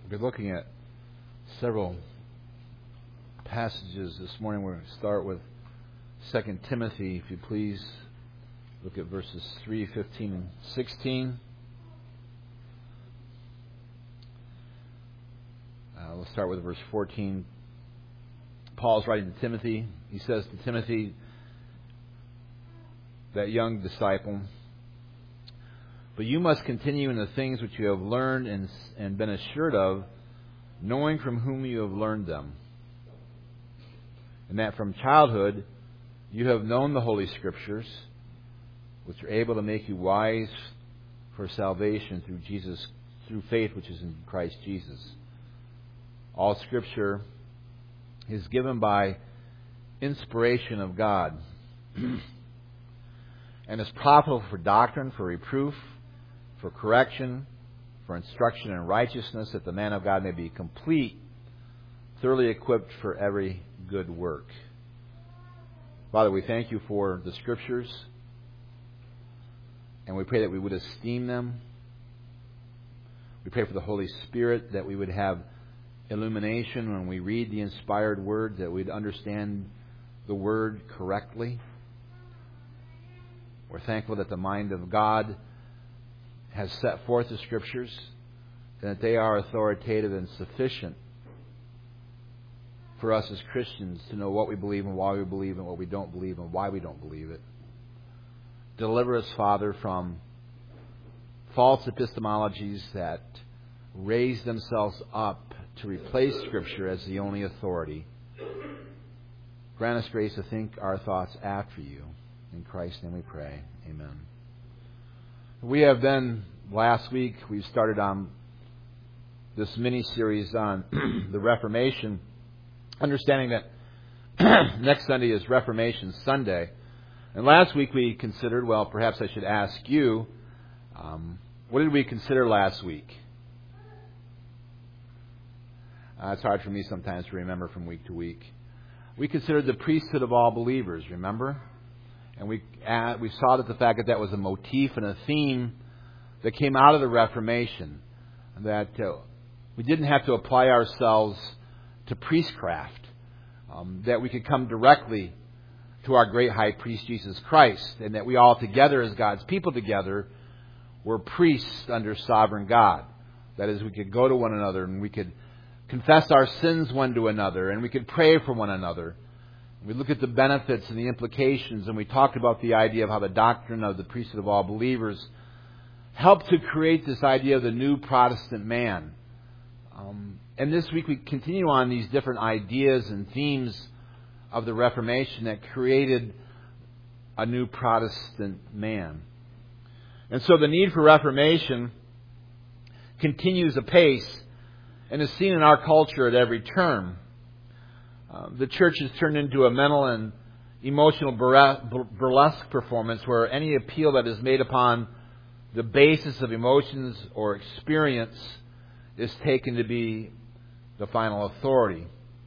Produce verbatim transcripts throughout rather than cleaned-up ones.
We're looking at several passages this morning. We're going to start with Second Timothy, if you please. Look at verses three, fifteen, and sixteen. Uh, let's start with verse fourteen. Paul's writing to Timothy. He says to Timothy, that young disciple, "But you must continue in the things which you have learned and, and been assured of, knowing from whom you have learned them. And that from childhood you have known the Holy Scriptures, which are able to make you wise for salvation through Jesus, through faith which is in Christ Jesus. All Scripture is given by inspiration of God, and is profitable for doctrine, for reproof, for correction, for instruction in righteousness, that the man of God may be complete, thoroughly equipped for every good work." Father, we thank you for the Scriptures, and we pray that we would esteem them. We pray for the Holy Spirit, that we would have illumination when we read the inspired Word, that we'd understand the Word correctly. We're thankful that the mind of God has set forth the Scriptures, and that they are authoritative and sufficient for us as Christians to know what we believe and why we believe and what we don't believe and why we don't believe it. Deliver us, Father, from false epistemologies that raise themselves up to replace Scripture as the only authority. Grant us grace to think our thoughts after you. In Christ's name we pray. Amen. We have been, last week, we started on this mini-series on the Reformation, understanding that next Sunday is Reformation Sunday. And last week we considered, well, perhaps I should ask you, um, what did we consider last week? Uh, it's hard for me sometimes to remember from week to week. We considered the priesthood of all believers, remember? And we uh, we saw that the fact that that was a motif and a theme that came out of the Reformation. That uh, we didn't have to apply ourselves to priestcraft. Um, that we could come directly to our great high priest, Jesus Christ. And that we all together, as God's people together, were priests under sovereign God. That is, we could go to one another and we could confess our sins one to another, and we could pray for one another. We look at the benefits and the implications, and we talked about the idea of how the doctrine of the priesthood of all believers helped to create this idea of the new Protestant man. Um, and this week we continue on these different ideas and themes of the Reformation that created a new Protestant man. And so the need for Reformation continues apace and is seen in our culture at every turn. Uh, the church has turned into a mental and emotional burlesque performance where any appeal that is made upon the basis of emotions or experience is taken to be the final authority.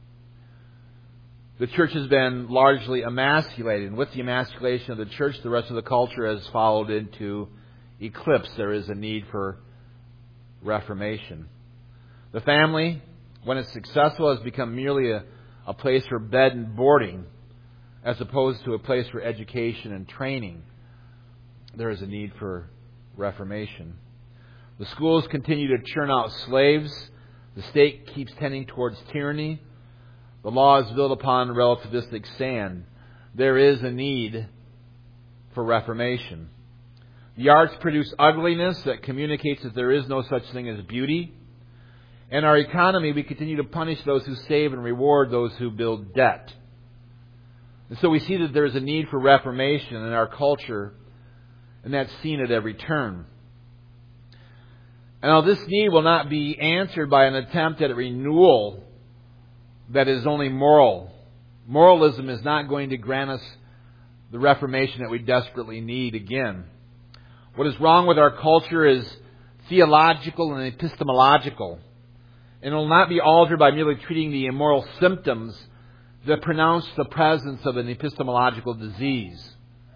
The church has been largely emasculated, and with the emasculation of the church, the rest of the culture has followed into eclipse. There is a need for reformation. The family, when it's successful, has become merely a, a place for bed and boarding as opposed to a place for education and training. There is a need for reformation. The schools continue to churn out slaves. The state keeps tending towards tyranny. The law is built upon relativistic sand. There is a need for reformation. The arts produce ugliness that communicates that there is no such thing as beauty. In our economy, we continue to punish those who save and reward those who build debt. And so we see that there is a need for reformation in our culture, and that's seen at every turn. And now this need will not be answered by an attempt at a renewal that is only moral. Moralism is not going to grant us the reformation that we desperately need again. What is wrong with our culture is theological and epistemological. And it will not be altered by merely treating the immoral symptoms that pronounce the presence of an epistemological disease.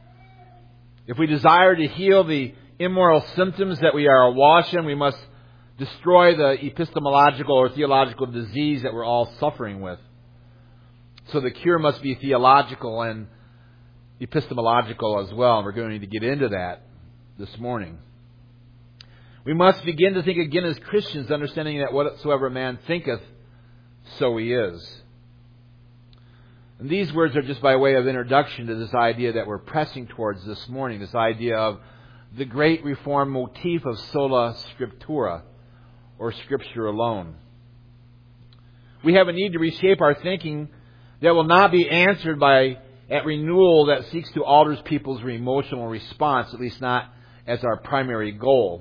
If we desire to heal the immoral symptoms that we are awash in, we must destroy the epistemological or theological disease that we're all suffering with. So the cure must be theological and epistemological as well. And we're going to get into that this morning. We must begin to think again as Christians, understanding that whatsoever a man thinketh, so he is. And these words are just by way of introduction to this idea that we're pressing towards this morning, this idea of the great Reformed motif of sola scriptura, or Scripture alone. We have a need to reshape our thinking that will not be answered by at renewal that seeks to alter people's emotional response, at least not as our primary goal.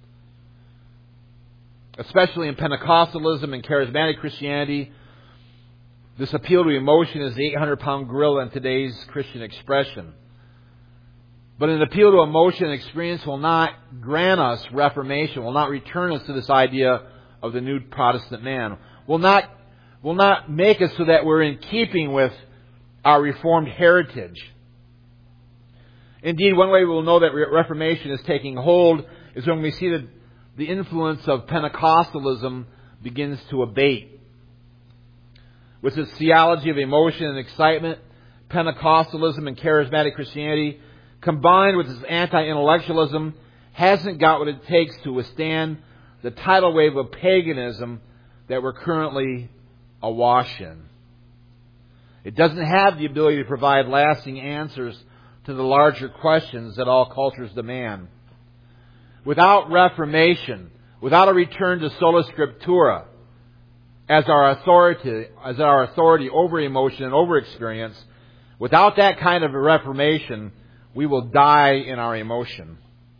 Especially in Pentecostalism and charismatic Christianity, this appeal to emotion is the eight hundred pound gorilla in today's Christian expression. But an appeal to emotion and experience will not grant us reformation, will not return us to this idea of the new Protestant man, will not, will not make us so that we're in keeping with our Reformed heritage. Indeed, one way we will know that Reformation is taking hold is when we see that the influence of Pentecostalism begins to abate. With its theology of emotion and excitement, Pentecostalism and charismatic Christianity, combined with its anti-intellectualism, hasn't got what it takes to withstand the tidal wave of paganism that we're currently awash in. It doesn't have the ability to provide lasting answers to the larger questions that all cultures demand. Without reformation, without a return to sola scriptura as our authority, as our authority over emotion and over experience, without that kind of a reformation, we will die in our emotion.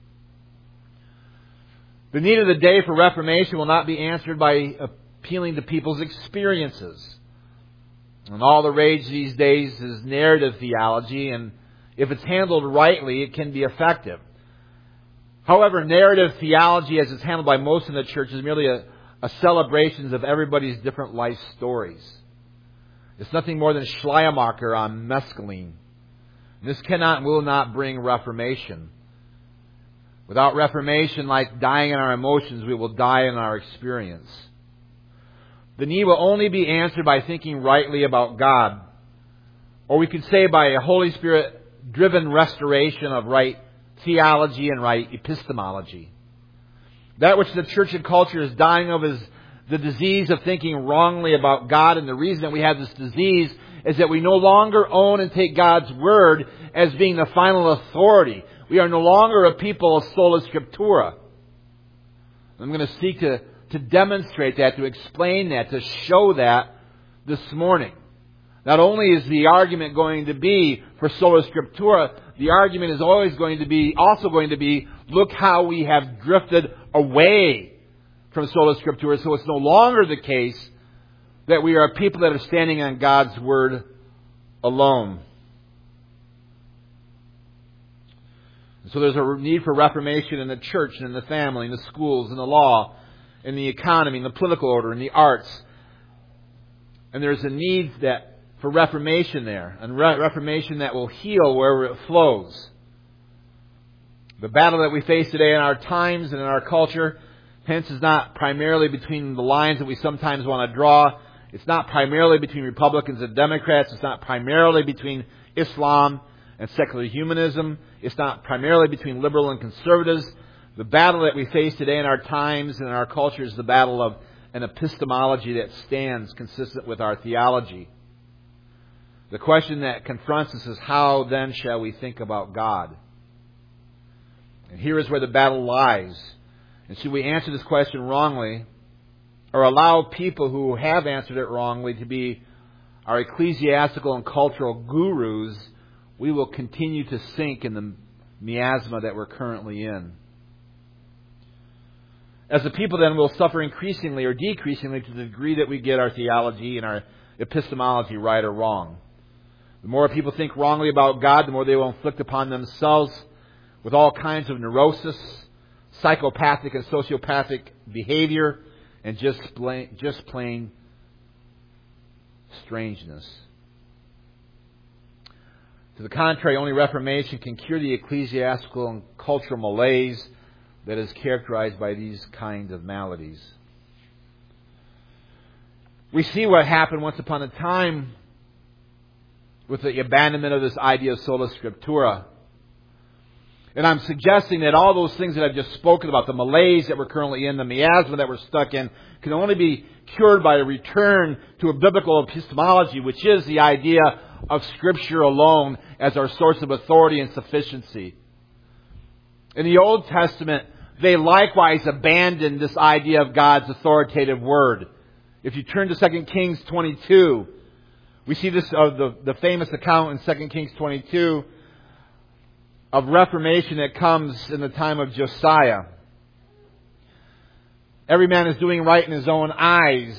The need of the day for reformation will not be answered by appealing to people's experiences. And all the rage these days is narrative theology, and if it's handled rightly, it can be effective. However, narrative theology, as it's handled by most in the church, is merely a, a celebration of everybody's different life stories. It's nothing more than Schleiermacher on mescaline. This cannot and will not bring reformation. Without reformation, like dying in our emotions, we will die in our experience. The need will only be answered by thinking rightly about God. Or we could say by a Holy Spirit-driven restoration of right theology and right epistemology. That which the church and culture is dying of is the disease of thinking wrongly about God. And the reason that we have this disease is that we no longer own and take God's Word as being the final authority. We are no longer a people of sola scriptura. I'm going to seek to, to demonstrate that, to explain that, to show that this morning. Not only is the argument going to be for sola scriptura, the argument is always going to be, also going to be, look how we have drifted away from sola scriptura. So it's no longer the case that we are people that are standing on God's Word alone. So there's a need for reformation in the church and in the family, in the schools, in the law, in the economy, in the political order, in the arts. And there's a need that for reformation there, and re- reformation that will heal wherever it flows. The battle that we face today in our times and in our culture, hence, is not primarily between the lines that we sometimes want to draw. It's not primarily between Republicans and Democrats. It's not primarily between Islam and secular humanism. It's not primarily between liberal and conservatives. The battle that we face today in our times and in our culture is the battle of an epistemology that stands consistent with our theology. The question that confronts us is, how then shall we think about God? And here is where the battle lies. And should we answer this question wrongly, or allow people who have answered it wrongly to be our ecclesiastical and cultural gurus, we will continue to sink in the miasma that we're currently in. As a people, then, we'll suffer increasingly or decreasingly to the degree that we get our theology and our epistemology right or wrong. The more people think wrongly about God, the more they will inflict upon themselves with all kinds of neurosis, psychopathic and sociopathic behavior, and just plain, just plain strangeness. To the contrary, only Reformation can cure the ecclesiastical and cultural malaise that is characterized by these kinds of maladies. We see what happened once upon a time with the abandonment of this idea of sola scriptura. And I'm suggesting that all those things that I've just spoken about, the malaise that we're currently in, the miasma that we're stuck in, can only be cured by a return to a biblical epistemology, which is the idea of Scripture alone as our source of authority and sufficiency. In the Old Testament, they likewise abandoned this idea of God's authoritative Word. If you turn to Second Kings twenty-two, we see this of the, the famous account in Second Kings twenty-two of reformation that comes in the time of Josiah. Every man is doing right in his own eyes.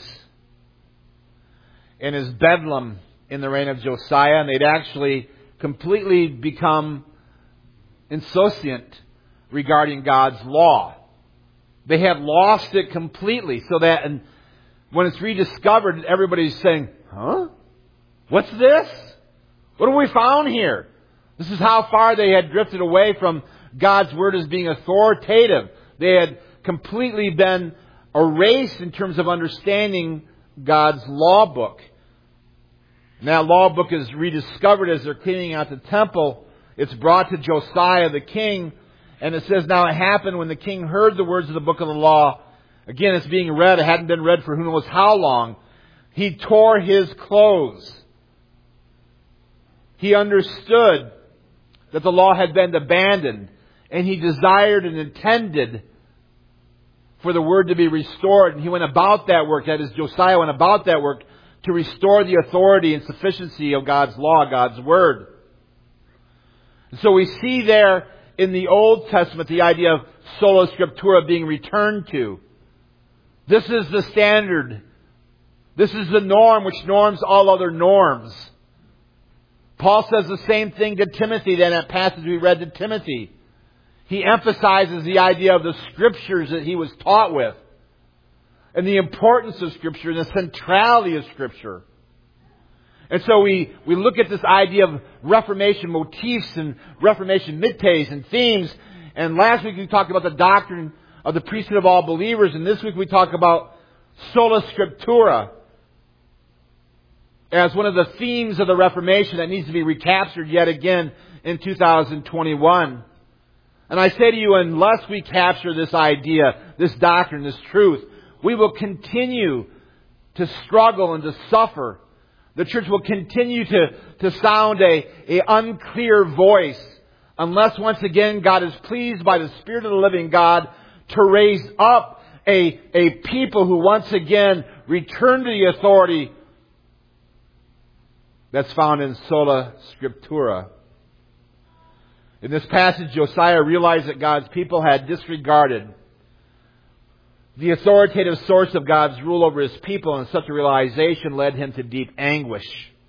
And is bedlam in the reign of Josiah. And they'd actually completely become insouciant regarding God's law. They had lost it completely. So that and when it's rediscovered, everybody's saying, huh? What's this? What have we found here? This is how far they had drifted away from God's Word as being authoritative. They had completely been erased in terms of understanding God's law book. And that law book is rediscovered as they're cleaning out the temple. It's brought to Josiah the king. And it says, now it happened when the king heard the words of the book of the law. Again, it's being read. It hadn't been read for who knows how long. He tore his clothes. He understood that the law had been abandoned, and he desired and intended for the word to be restored. And he went about that work, that is, Josiah went about that work to restore the authority and sufficiency of God's law, God's word. And so we see there in the Old Testament the idea of sola scriptura being returned to. This is the standard. This is the norm which norms all other norms. Paul says the same thing to Timothy than that passage we read to Timothy. He emphasizes the idea of the Scriptures that he was taught with. And the importance of Scripture and the centrality of Scripture. And so we, we look at this idea of Reformation motifs and Reformation mites and themes. And last week we talked about the doctrine of the priesthood of all believers. And this week we talk about sola scriptura as one of the themes of the Reformation that needs to be recaptured yet again in two thousand twenty-one. And I say to you, unless we capture this idea, this doctrine, this truth, we will continue to struggle and to suffer. The church will continue to, to sound a, a unclear voice unless once again God is pleased by the Spirit of the living God to raise up a, a people who once again return to the authority that's found in sola scriptura. In this passage, Josiah realized that God's people had disregarded the authoritative source of God's rule over His people, and such a realization led him to deep anguish.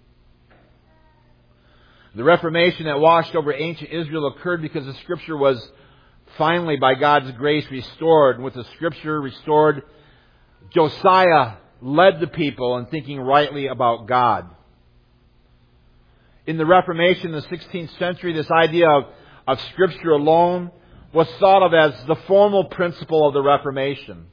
The Reformation that washed over ancient Israel occurred because the Scripture was finally, by God's grace, restored. And with the Scripture restored, Josiah led the people in thinking rightly about God. In the Reformation in the sixteenth century, this idea of, of Scripture alone was thought of as the formal principle of the Reformation.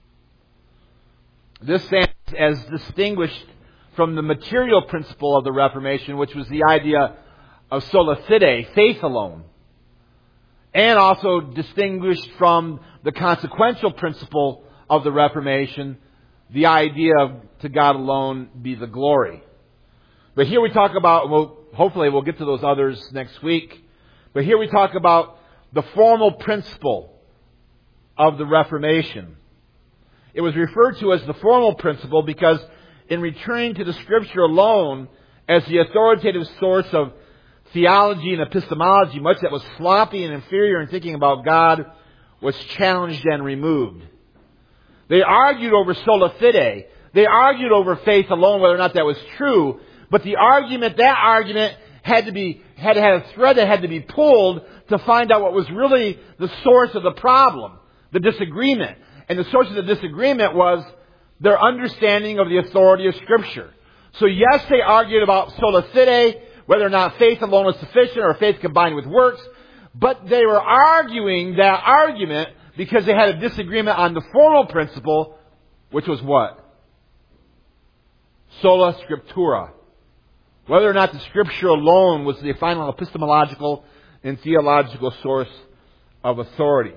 This stands as distinguished from the material principle of the Reformation, which was the idea of sola fide, faith alone. And also distinguished from the consequential principle of the Reformation, the idea of to God alone be the glory. But here we talk about, well, hopefully we'll get to those others next week. But here we talk about the formal principle of the Reformation. It was referred to as the formal principle because in returning to the Scripture alone as the authoritative source of theology and epistemology, much that was sloppy and inferior in thinking about God was challenged and removed. They argued over sola fide. They argued over faith alone, whether or not that was true. But the argument, that argument had to be, had to have a thread that had to be pulled to find out what was really the source of the problem, the disagreement. And the source of the disagreement was their understanding of the authority of Scripture. So yes, they argued about sola fide, whether or not faith alone is sufficient or faith combined with works. But they were arguing that argument because they had a disagreement on the formal principle, which was what? Sola Scriptura. Whether or not the Scripture alone was the final epistemological and theological source of authority.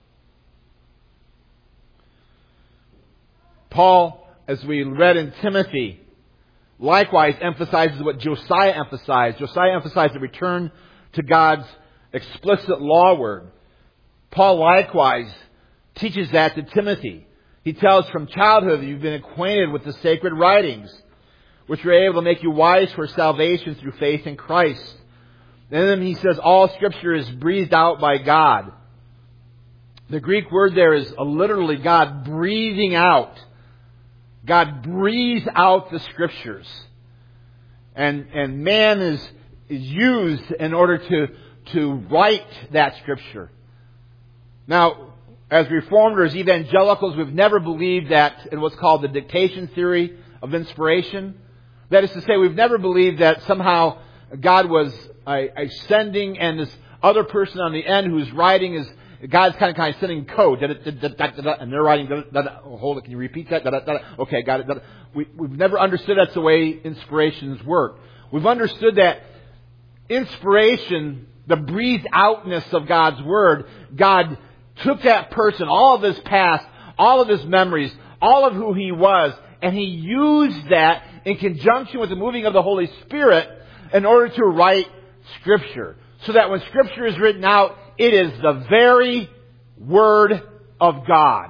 Paul, as we read in Timothy, likewise emphasizes what Josiah emphasized. Josiah emphasized the return to God's explicit law word. Paul likewise teaches that to Timothy. He tells from childhood that you've been acquainted with the sacred writings, which are able to make you wise for salvation through faith in Christ. And then he says all Scripture is breathed out by God. The Greek word there is literally God breathing out. God breathes out the Scriptures. And, and man is, is used in order to, to write that Scripture. Now, as Reformed or evangelicals, we've never believed that in what's called the dictation theory of inspiration. That is to say, we've never believed that somehow God was uh, sending and this other person on the end who's writing is God's kind of kind of sending code, and they're writing. Oh, hold it, can you repeat that? Okay, got it. We, we've never understood that's the way inspirations work. We've understood that inspiration, the breathed outness of God's Word, God took that person, all of his past, all of his memories, all of who he was, and He used that in conjunction with the moving of the Holy Spirit in order to write Scripture. So that when Scripture is written out, it is the very Word of God.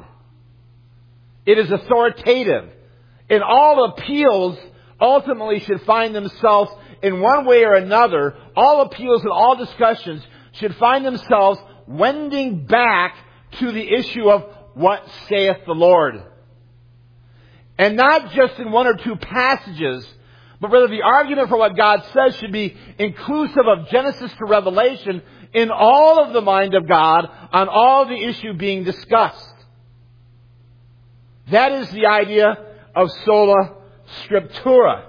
It is authoritative. And all appeals ultimately should find themselves in one way or another, all appeals and all discussions should find themselves wending back to the issue of what saith the Lord. And not just in one or two passages, but rather the argument for what God says should be inclusive of Genesis to Revelation in all of the mind of God on all the issue being discussed. That is the idea of sola scriptura.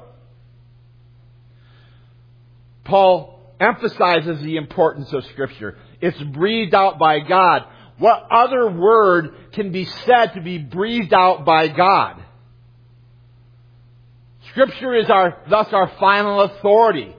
Paul emphasizes the importance of Scripture. It's breathed out by God. What other word can be said to be breathed out by God? Scripture is our, thus our final authority.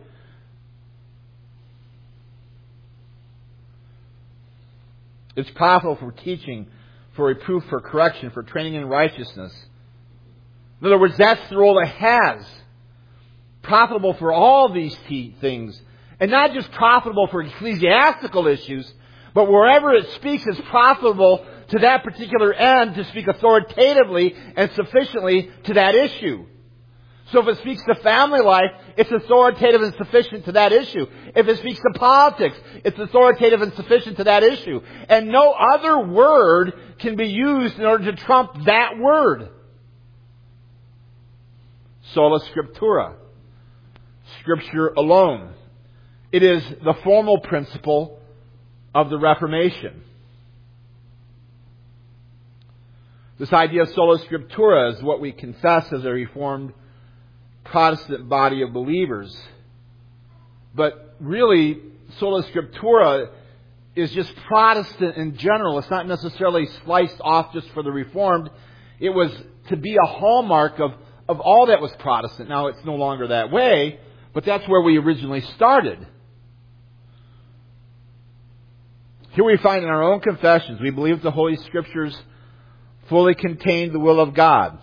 It's profitable for teaching, for reproof, for correction, for training in righteousness. In other words, that's the role it has. Profitable for all these things. And not just profitable for ecclesiastical issues, but wherever it speaks, it's profitable to that particular end to speak authoritatively and sufficiently to that issue. So if it speaks to family life, it's authoritative and sufficient to that issue. If it speaks to politics, it's authoritative and sufficient to that issue. And no other word can be used in order to trump that word. Sola Scriptura. Scripture alone. It is the formal principle of the Reformation. This idea of sola scriptura is what we confess as a Reformed Protestant body of believers. But really, sola scriptura is just Protestant in general. It's not necessarily sliced off just for the Reformed. It was to be a hallmark of, of all that was Protestant. Now, it's no longer that way, but that's where we originally started. Here we find in our own confessions, we believe the Holy Scriptures fully contain the will of God.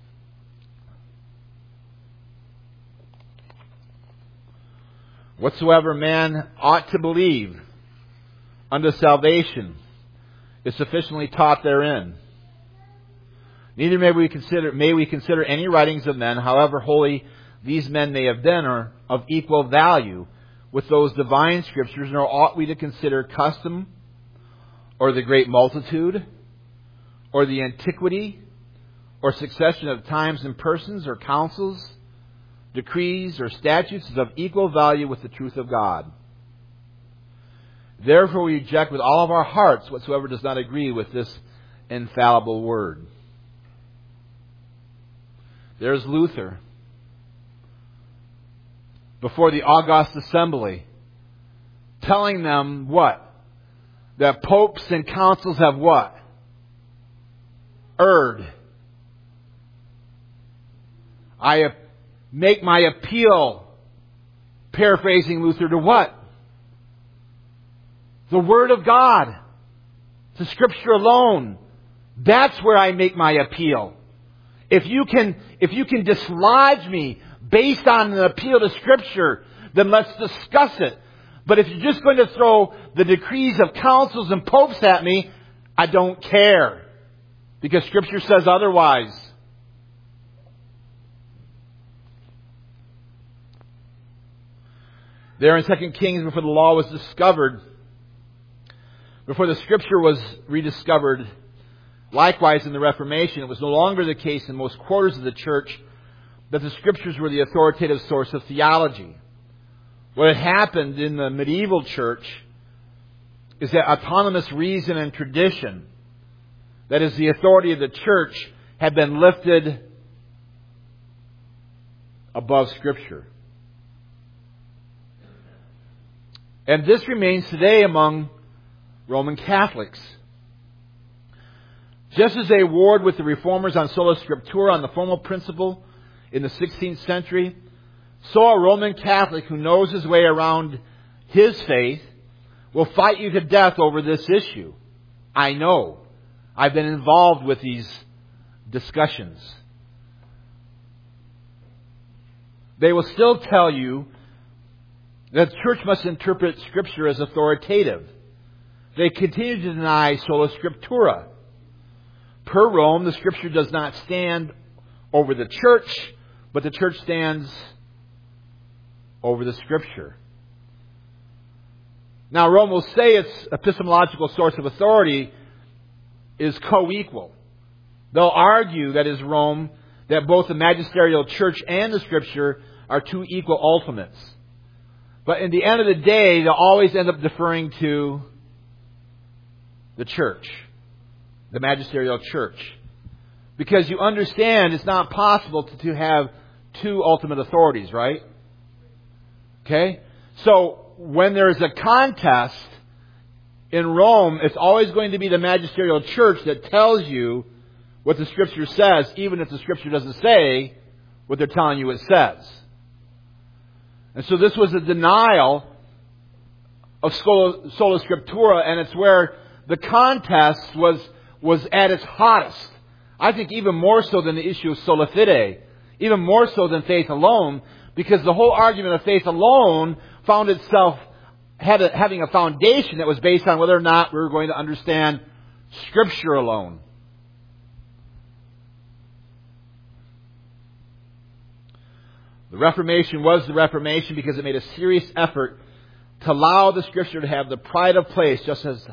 Whatsoever man ought to believe unto salvation is sufficiently taught therein. Neither may we consider may we consider any writings of men, however holy these men may have been, are of equal value with those divine Scriptures, nor ought we to consider custom, or the great multitude, or the antiquity, or succession of times and persons, or councils, decrees, or statutes is of equal value with the truth of God. Therefore we reject with all of our hearts whatsoever does not agree with this infallible word. There's Luther before the August Assembly, telling them what? That popes and councils have what? erred. I make my appeal, paraphrasing Luther, to what? The Word of God. To Scripture alone. That's where I make my appeal. If you can, if you can dislodge me based on an appeal to Scripture, then let's discuss it. But if you're just going to throw the decrees of councils and popes at me, I don't care. Because Scripture says otherwise. There in Second Kings, before the law was discovered, before the Scripture was rediscovered, likewise in the Reformation, it was no longer the case in most quarters of the church that the Scriptures were the authoritative source of theology. What had happened in the medieval church is that autonomous reason and tradition, that is the authority of the church, had been lifted above Scripture. And this remains today among Roman Catholics. Just as they warred with the Reformers on sola scriptura, on the formal principle in the sixteenth century, so a Roman Catholic who knows his way around his faith will fight you to death over this issue. I know. I've been involved with these discussions. They will still tell you that the church must interpret Scripture as authoritative. They continue to deny sola scriptura. Per Rome, the Scripture does not stand over the church, but the church stands over the Scripture. Now, Rome will say its epistemological source of authority is co-equal. They'll argue, that is Rome, that both the magisterial church and the Scripture are two equal ultimates. But in the end of the day, they'll always end up deferring to the church, the magisterial church. Because you understand it's not possible to, to have two ultimate authorities, right? Okay? So, when there's a contest in Rome, it's always going to be the magisterial church that tells you what the Scripture says, even if the Scripture doesn't say what they're telling you it says. And so this was a denial of sola, sola scriptura, and it's where the contest was, was at its hottest. I think even more so than the issue of sola fide, even more so than faith alone, because the whole argument of faith alone found itself had a, having a foundation that was based on whether or not we were going to understand Scripture alone. The Reformation was the Reformation because it made a serious effort to allow the Scripture to have the pride of place, just as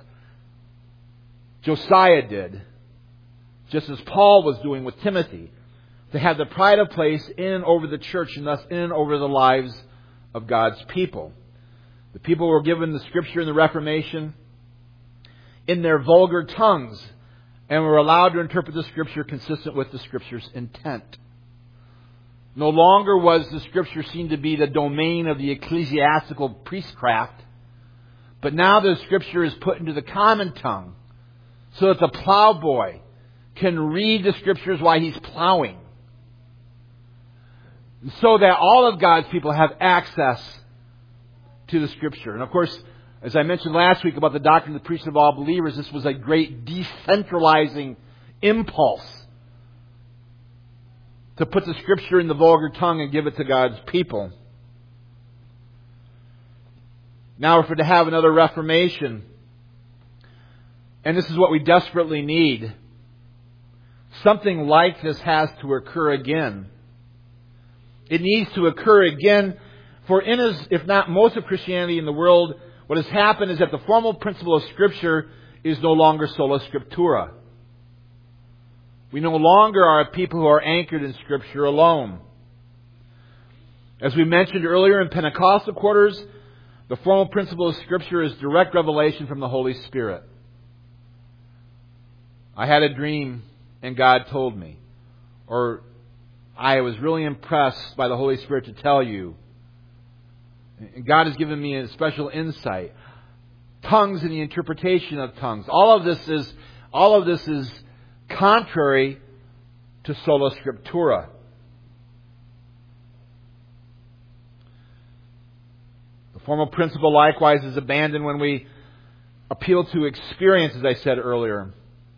Josiah did, just as Paul was doing with Timothy, to have the pride of place in and over the church and thus in and over the lives of God's people. The people were given the Scripture in the Reformation in their vulgar tongues and were allowed to interpret the Scripture consistent with the Scripture's intent. No longer was the Scripture seen to be the domain of the ecclesiastical priestcraft, but now the Scripture is put into the common tongue so that the plowboy can read the Scriptures while he's plowing, so that all of God's people have access to the Scripture. And of course, as I mentioned last week about the doctrine of the priesthood of all believers, this was a great decentralizing impulse to put the Scripture in the vulgar tongue and give it to God's people. Now, if we're to have another Reformation, and this is what we desperately need, something like this has to occur again. It needs to occur again, for in as, if not most of Christianity in the world, what has happened is that the formal principle of Scripture is no longer sola scriptura. We no longer are a people who are anchored in Scripture alone. As we mentioned earlier in Pentecostal quarters, the formal principle of Scripture is direct revelation from the Holy Spirit. I had a dream and God told me. Or I was really impressed by the Holy Spirit to tell you. And God has given me a special insight. Tongues and the interpretation of tongues. All of this is, all of this is contrary to sola scriptura. The formal principle likewise is abandoned when we appeal to experience, as I said earlier.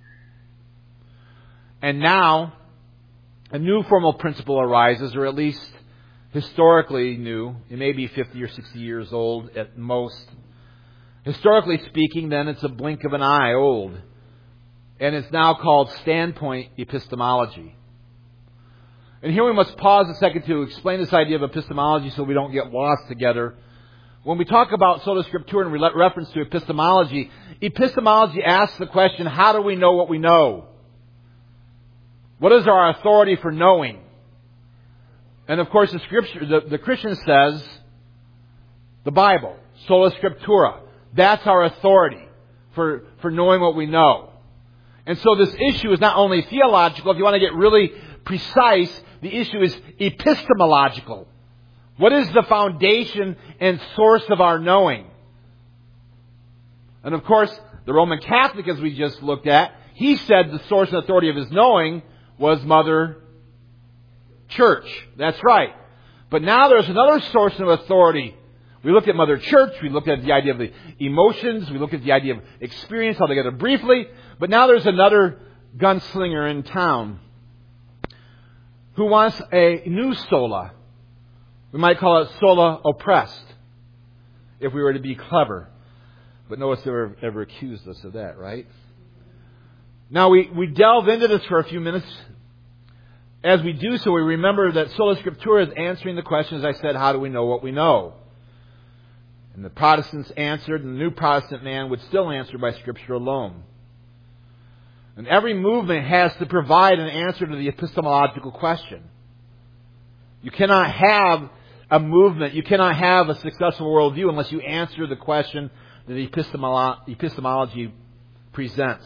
And now, a new formal principle arises, or at least historically new. It may be fifty or sixty years old at most. Historically speaking, then, it's a blink of an eye old. And it's now called standpoint epistemology. And here we must pause a second to explain this idea of epistemology so we don't get lost together. When we talk about sola scriptura in re- reference to epistemology, epistemology asks the question, how do we know what we know? What is our authority for knowing? And of course, the Scripture, the, the Christian says, the Bible, sola scriptura. That's our authority for, for knowing what we know. And so this issue is not only theological. If you want to get really precise, the issue is epistemological. What is the foundation and source of our knowing? And of course, the Roman Catholic, as we just looked at, he said the source and authority of his knowing was Mother Church. That's right. But now there's another source of authority. We looked at Mother Church. We looked at the idea of the emotions. We looked at the idea of experience altogether briefly. But now there's another gunslinger in town who wants a new sola. We might call it sola oppressed, if we were to be clever. But notice they were ever accused us of that, right? Now we, we delve into this for a few minutes. As we do so, we remember that sola scriptura is answering the question, as I said, how do we know what we know? And the Protestants answered, and the new Protestant man would still answer by Scripture alone. And every movement has to provide an answer to the epistemological question. You cannot have a movement, you cannot have a successful worldview unless you answer the question that epistemolo- epistemology presents.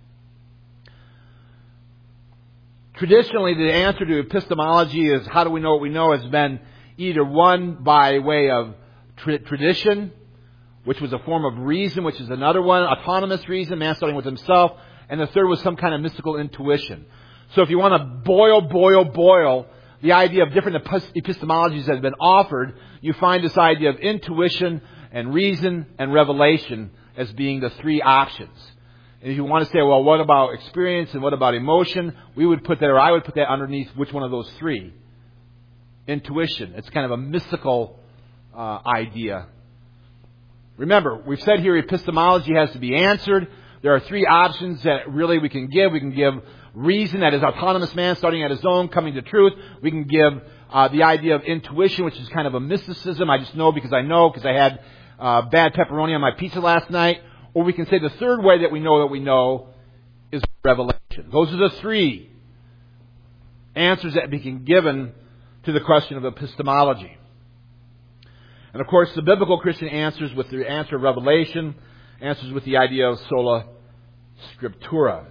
Traditionally, the answer to epistemology is how do we know what we know has been either one by way of tra- tradition, which was a form of reason, which is another one, autonomous reason, man starting with himself, and the third was some kind of mystical intuition. So if you want to boil, boil, boil the idea of different epistemologies that have been offered, you find this idea of intuition and reason and revelation as being the three options. And if you want to say, well, what about experience and what about emotion? We would put that, or I would put that underneath which one of those three? Intuition. It's kind of a mystical uh, idea. Remember, we've said here epistemology has to be answered. There are three options that really we can give. We can give reason, that is autonomous man starting at his own, coming to truth. We can give uh, the idea of intuition, which is kind of a mysticism. I just know because I know because I had uh, bad pepperoni on my pizza last night. Or we can say the third way that we know that we know is revelation. Those are the three answers that can be given to the question of epistemology. And of course, the biblical Christian answers with the answer of revelation, answers with the idea of sola scriptura.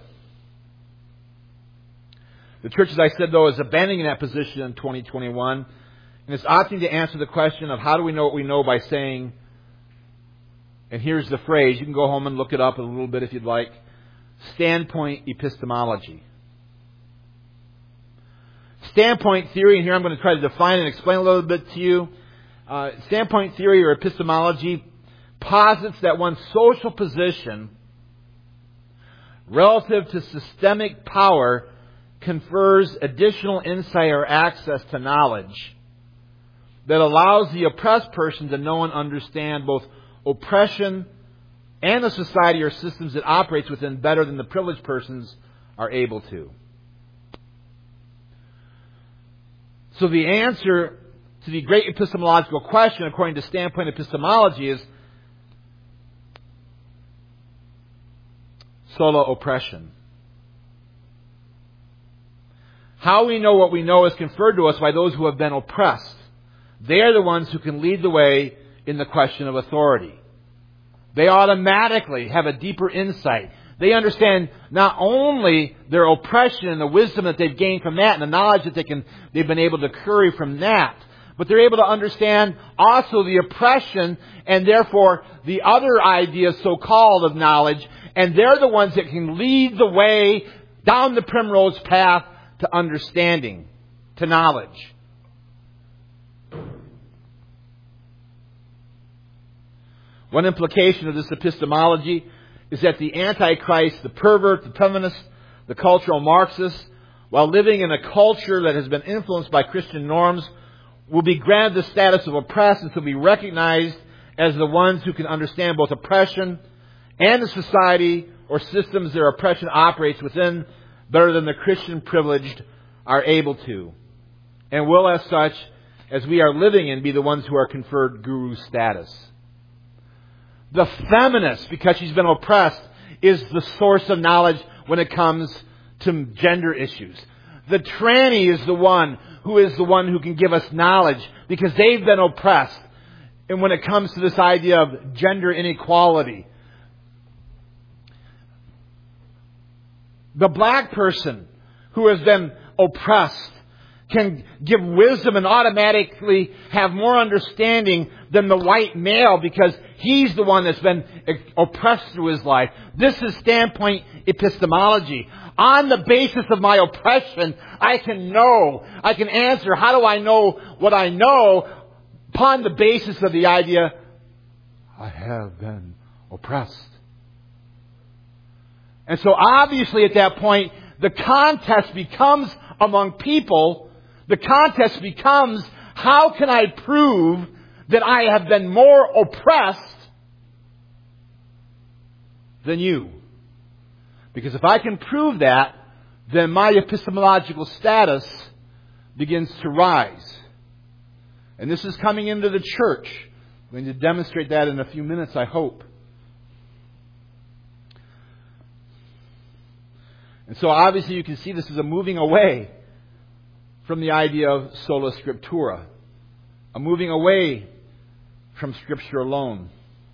The church, as I said, though, is abandoning that position in twenty twenty-one. And it's opting to answer the question of how do we know what we know by saying, and here's the phrase, you can go home and look it up a little bit if you'd like, standpoint epistemology. Standpoint theory, and here I'm going to try to define and explain a little bit to you. Uh, standpoint theory or epistemology posits that one's social position relative to systemic power confers additional insight or access to knowledge that allows the oppressed person to know and understand both oppression and the society or systems it operates within better than the privileged persons are able to. So the answer to the great epistemological question, according to standpoint epistemology, is sola oppression. How we know what we know is conferred to us by those who have been oppressed. They are the ones who can lead the way in the question of authority. They automatically have a deeper insight. They understand not only their oppression and the wisdom that they've gained from that and the knowledge that they can, they've been able to curry from that, but they're able to understand also the oppression and therefore the other ideas so-called of knowledge, and they're the ones that can lead the way down the primrose path to understanding, to knowledge. One implication of this epistemology is that the Antichrist, the pervert, the feminist, the cultural Marxist, while living in a culture that has been influenced by Christian norms, will be granted the status of oppressed and will be recognized as the ones who can understand both oppression and the society or systems their oppression operates within better than the Christian privileged are able to. And will, as such, as we are living in, be the ones who are conferred guru status. The feminist, because she's been oppressed, is the source of knowledge when it comes to gender issues. The tranny is the one who is the one who can give us knowledge because they've been oppressed. And when it comes to this idea of gender inequality, the black person who has been oppressed can give wisdom and automatically have more understanding than the white male because he's the one that's been oppressed through his life. This is standpoint epistemology. On the basis of my oppression, I can know, I can answer, how do I know what I know? Upon the basis of the idea, I have been oppressed. And so obviously at that point, the contest becomes among people, the contest becomes, how can I prove that I have been more oppressed than you? Because if I can prove that, then my epistemological status begins to rise. And this is coming into the church. I'm going to demonstrate that in a few minutes, I hope. And so obviously you can see this is a moving away from the idea of sola scriptura. A moving away from Scripture alone.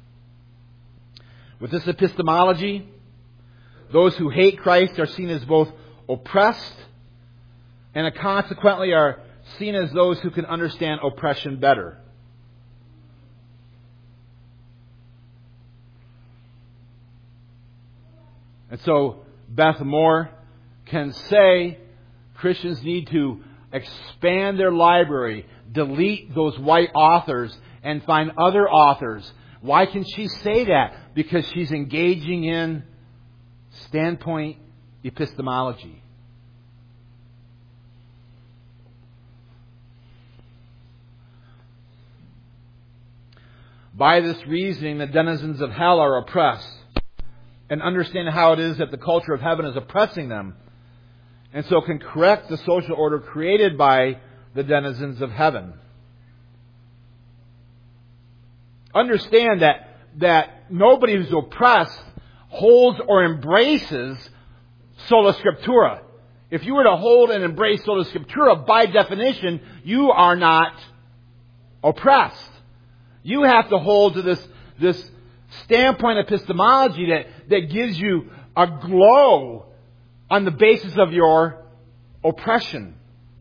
With this epistemology, those who hate Christ are seen as both oppressed and consequently are seen as those who can understand oppression better. And so Beth Moore can say Christians need to expand their library, delete those white authors, and find other authors. Why can she say that? Because she's engaging in standpoint epistemology. By this reasoning, the denizens of hell are oppressed, and understand how it is that the culture of heaven is oppressing them, and so can correct the social order created by the denizens of heaven. Understand that, that nobody who's oppressed holds or embraces sola scriptura. If you were to hold and embrace sola scriptura, by definition, you are not oppressed. You have to hold to this, this standpoint epistemology that, that gives you a glow on the basis of your oppression.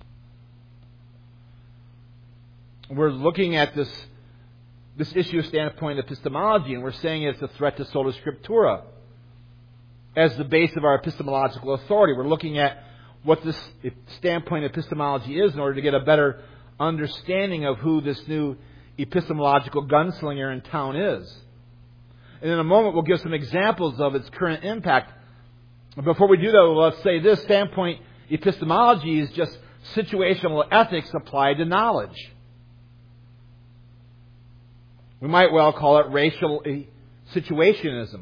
We're looking at this, this issue of standpoint epistemology, and we're saying it's a threat to sola scriptura as the base of our epistemological authority. We're looking at what this standpoint epistemology is in order to get a better understanding of who this new epistemological gunslinger in town is. And in a moment we'll give some examples of its current impact. Before we do that, let's say this standpoint epistemology is just situational ethics applied to knowledge. We might well call it racial situationism.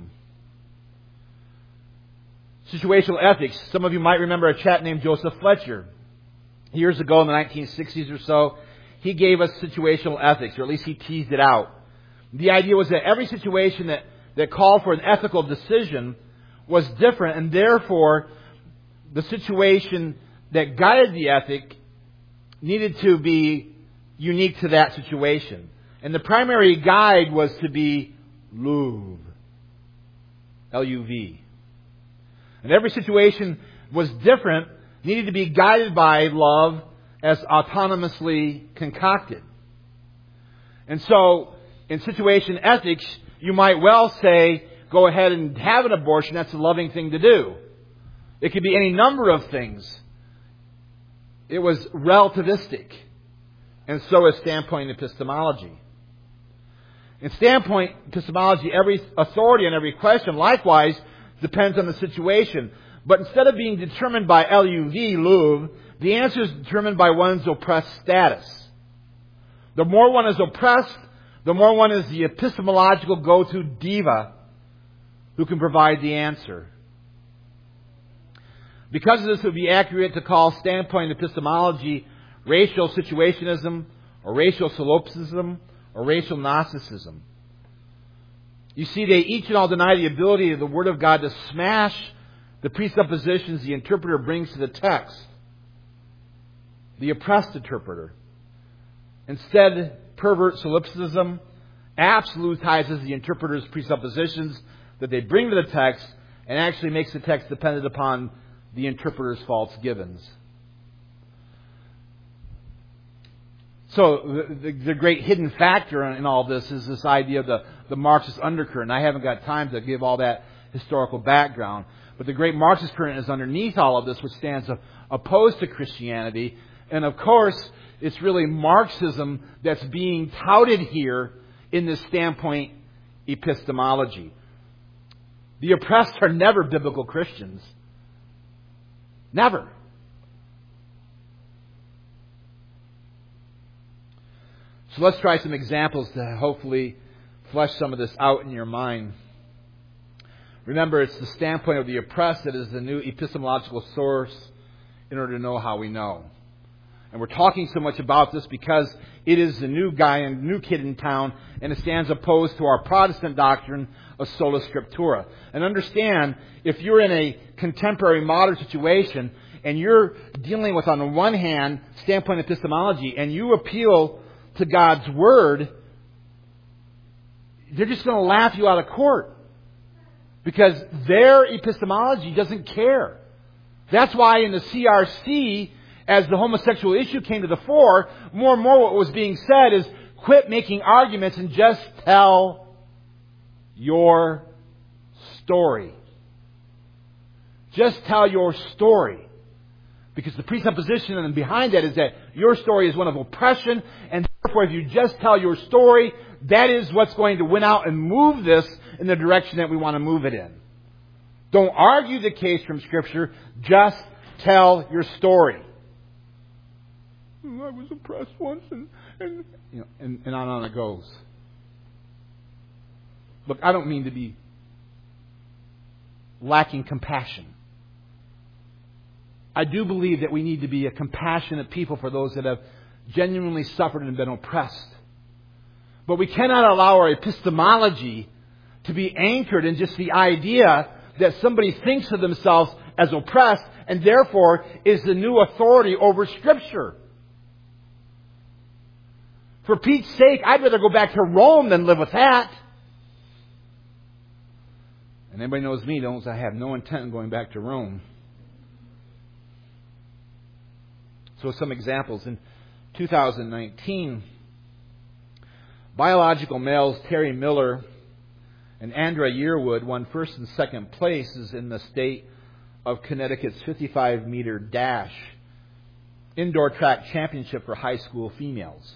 Situational ethics. Some of you might remember a chap named Joseph Fletcher. Years ago in the nineteen sixties or so, he gave us situational ethics, or at least he teased it out. The idea was that every situation that, that called for an ethical decision was different, and therefore the situation that guided the ethic needed to be unique to that situation. And the primary guide was to be Luv. L U V. And every situation was different, needed to be guided by love as autonomously concocted. And so, in situation ethics, you might well say, go ahead and have an abortion. That's a loving thing to do. It could be any number of things. It was relativistic. And so is standpoint epistemology. In standpoint epistemology, every authority and every question, likewise, depends on the situation. But instead of being determined by L U V, Louvre, the answer is determined by one's oppressed status. The more one is oppressed, the more one is the epistemological go-to diva who can provide the answer. Because of this, it would be accurate to call standpoint epistemology racial situationism, or racial solipsism, or racial Gnosticism. You see, they each and all deny the ability of the Word of God to smash the presuppositions the interpreter brings to the text. The oppressed interpreter. Instead, pervert solipsism absolutizes the interpreter's presuppositions that they bring to the text and actually makes the text dependent upon the interpreter's false givens. So the, the, the great hidden factor in all this is this idea of the, the Marxist undercurrent. I haven't got time to give all that historical background. But the great Marxist current is underneath all of this, which stands opposed to Christianity. And of course, it's really Marxism that's being touted here in this standpoint epistemology. The oppressed are never biblical Christians. Never. So let's try some examples to hopefully flesh some of this out in your mind. Remember, it's the standpoint of the oppressed that is the new epistemological source in order to know how we know. And we're talking so much about this because it is the new guy and new kid in town, and it stands opposed to our Protestant doctrine of sola scriptura. And understand, if you're in a contemporary modern situation and you're dealing with, on the one hand, standpoint epistemology, and you appeal to God's Word, they're just going to laugh you out of court. Because their epistemology doesn't care. That's why in the C R C, as the homosexual issue came to the fore, more and more what was being said is, quit making arguments and just tell your story. Just tell your story. Because the presupposition behind that is that your story is one of oppression, and therefore if you just tell your story, that is what's going to win out and move this in the direction that we want to move it in. Don't argue the case from Scripture, just tell your story. I was oppressed once, and, and, you know, and, and on and on it goes. Look, I don't mean to be lacking compassion. I do believe that we need to be a compassionate people for those that have genuinely suffered and been oppressed. But we cannot allow our epistemology to be anchored in just the idea that somebody thinks of themselves as oppressed and therefore is the new authority over Scripture. For Pete's sake, I'd rather go back to Rome than live with that. And anybody knows me knows I have no intent in going back to Rome. So some examples. In two thousand nineteen, biological males Terry Miller and Andrea Yearwood won first and second places in the state of Connecticut's fifty-five meter dash indoor track championship for high school females.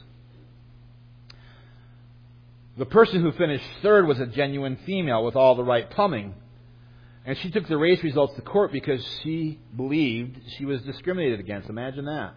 The person who finished third was a genuine female with all the right plumbing. And she took the race results to court because she believed she was discriminated against. Imagine that.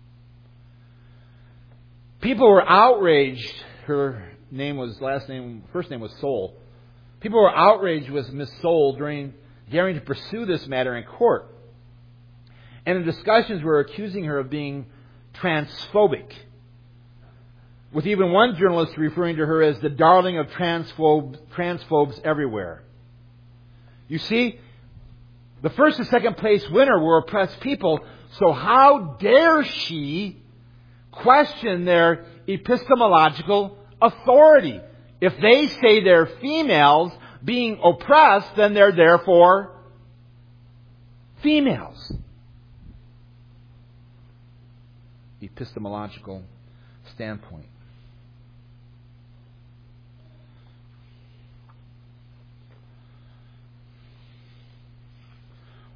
People were outraged. Her name was, last name, first name was Soul. People were outraged with Miss Soul during daring to pursue this matter in court. And in discussions were accusing her of being transphobic, with even one journalist referring to her as the darling of transphobes, transphobes everywhere. You see, the first and second place winner were oppressed people, so how dare she question their epistemological authority? If they say they're females being oppressed, then they're therefore females. Epistemological standpoint.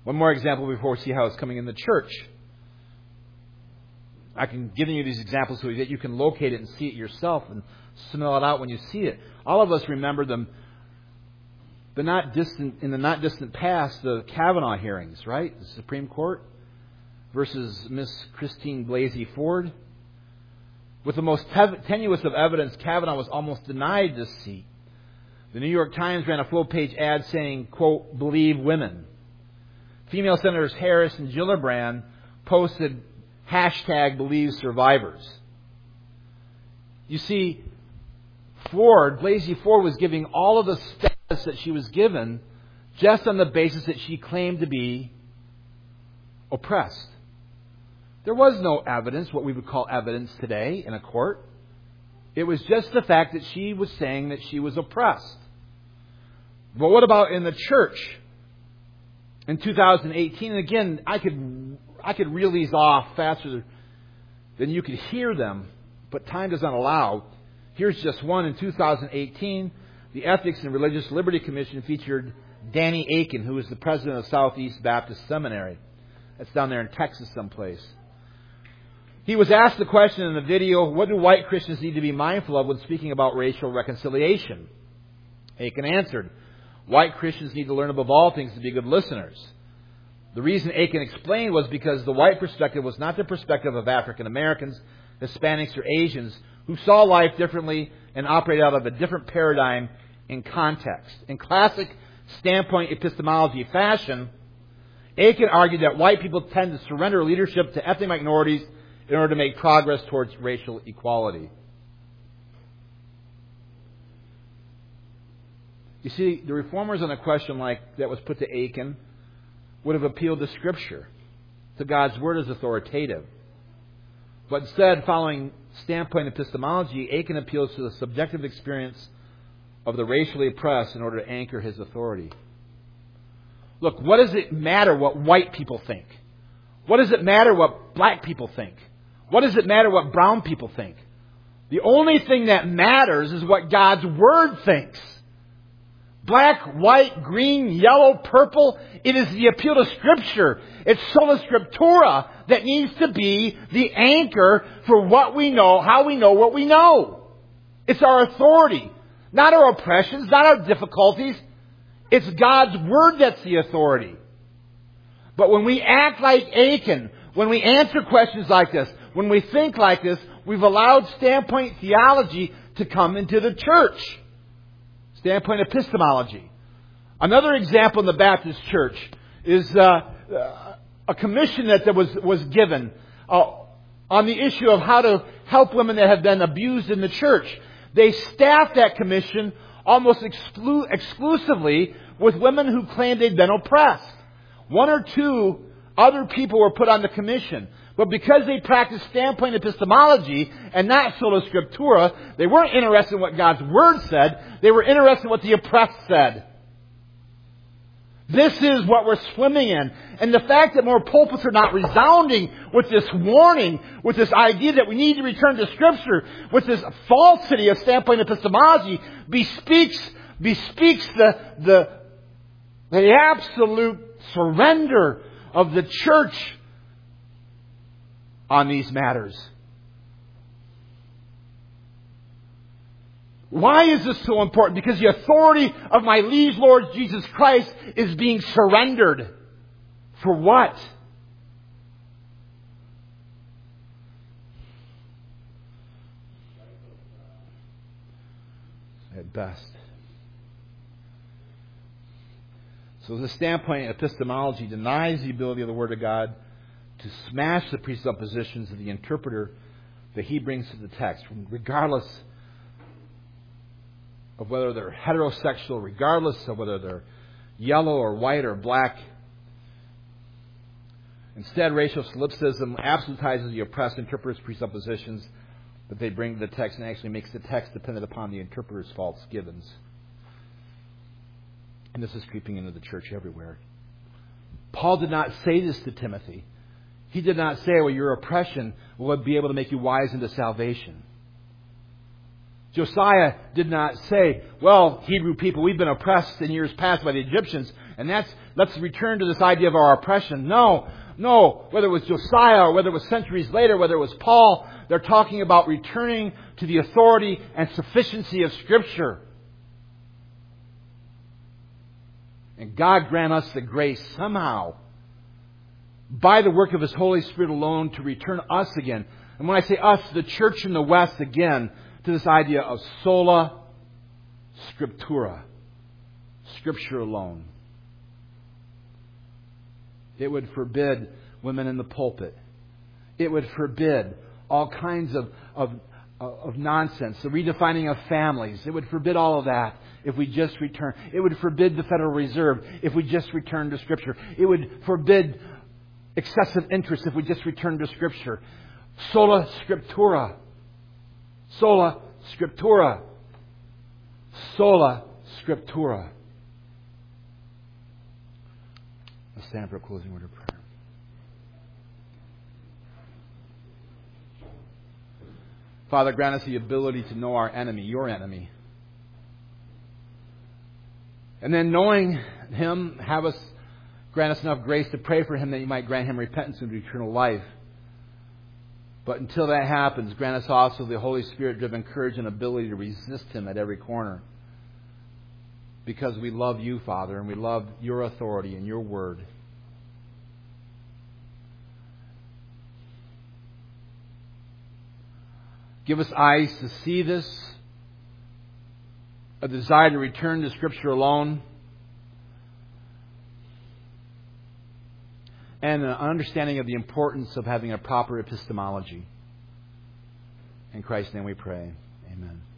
One more example before we see how it's coming in the church. I can give you these examples so that you can locate it and see it yourself and smell it out when you see it. All of us remember them, the not distant in the not distant past, the Kavanaugh hearings, right? The Supreme Court versus Miss Christine Blasey Ford. With the most tenuous of evidence, Kavanaugh was almost denied this seat. The New York Times ran a full-page ad saying, quote, "Believe women." Female Senators Harris and Gillibrand posted hashtag Believe Survivors. You see, Ford, Blasey Ford, was giving all of the status that she was given just on the basis that she claimed to be oppressed. There was no evidence, what we would call evidence today in a court. It was just the fact that she was saying that she was oppressed. But what about in the church? In two thousand eighteen, and again, I could I could reel these off faster than you could hear them, but time does not allow. Here's just one. In two thousand eighteen, the Ethics and Religious Liberty Commission featured Danny Akin, who is the president of Southeast Baptist Seminary. That's down there in Texas someplace. He was asked the question in the video, what do white Christians need to be mindful of when speaking about racial reconciliation? Akin answered, white Christians need to learn above all things to be good listeners. The reason Akin explained was because the white perspective was not the perspective of African Americans, Hispanics, or Asians who saw life differently and operated out of a different paradigm in context. In classic standpoint epistemology fashion, Akin argued that white people tend to surrender leadership to ethnic minorities in order to make progress towards racial equality. You see, the reformers on a question like that was put to Akin would have appealed to Scripture, to God's Word as authoritative. But instead, following standpoint epistemology, Akin appeals to the subjective experience of the racially oppressed in order to anchor his authority. Look, what does it matter what white people think? What does it matter what black people think? What does it matter what brown people think? The only thing that matters is what God's Word thinks. Black, white, green, yellow, purple. It is the appeal to Scripture. It's sola scriptura that needs to be the anchor for what we know, how we know what we know. It's our authority. Not our oppressions, not our difficulties. It's God's Word that's the authority. But when we act like Akin, when we answer questions like this, when we think like this, we've allowed standpoint theology to come into the church. Standpoint epistemology. Another example in the Baptist church is uh, a commission that there was, was given uh, on the issue of how to help women that have been abused in the church. They staffed that commission almost exclu- exclusively with women who claimed they'd been oppressed. One or two other people were put on the commission. But because they practiced standpoint epistemology and not sola scriptura, they weren't interested in what God's Word said. They were interested in what the oppressed said. This is what we're swimming in. And the fact that more pulpits are not resounding with this warning, with this idea that we need to return to Scripture, with this falsity of standpoint epistemology, bespeaks, bespeaks the, the, the absolute surrender of the church on these matters. Why is this so important? Because the authority of my liege Lord Jesus Christ is being surrendered. For what? At best. So the standpoint epistemology denies the ability of the Word of God to smash the presuppositions of the interpreter that he brings to the text, regardless of whether they're heterosexual, regardless of whether they're yellow or white or black. Instead, racial solipsism absolutizes the oppressed interpreter's presuppositions that they bring to the text and actually makes the text dependent upon the interpreter's false givens. And this is creeping into the church everywhere. Paul did not say this to Timothy. He did not say, well, your oppression will be able to make you wise into salvation. Josiah did not say, well, Hebrew people, we've been oppressed in years past by the Egyptians, and that's let's return to this idea of our oppression. No, no. Whether it was Josiah or whether it was centuries later, whether it was Paul, they're talking about returning to the authority and sufficiency of Scripture. And God grant us the grace somehow, by the work of His Holy Spirit alone, to return us again. And when I say us, the church in the West again, to this idea of sola scriptura, Scripture alone. It would forbid women in the pulpit. It would forbid all kinds of, of, of nonsense, the redefining of families. It would forbid all of that if we just return. It would forbid the Federal Reserve if we just return to Scripture. It would forbid excessive interest if we just return to Scripture. Sola scriptura. Sola scriptura. Sola scriptura. Let's stand for a closing word of prayer. Father, grant us the ability to know our enemy, your enemy. And then knowing Him, have us grant us enough grace to pray for him that you might grant him repentance and eternal life. But until that happens, grant us also the Holy Spirit-driven courage and ability to resist him at every corner. Because we love you, Father, and we love your authority and your word. Give us eyes to see this, a desire to return to Scripture alone, and an understanding of the importance of having a proper epistemology. In Christ's name we pray. Amen.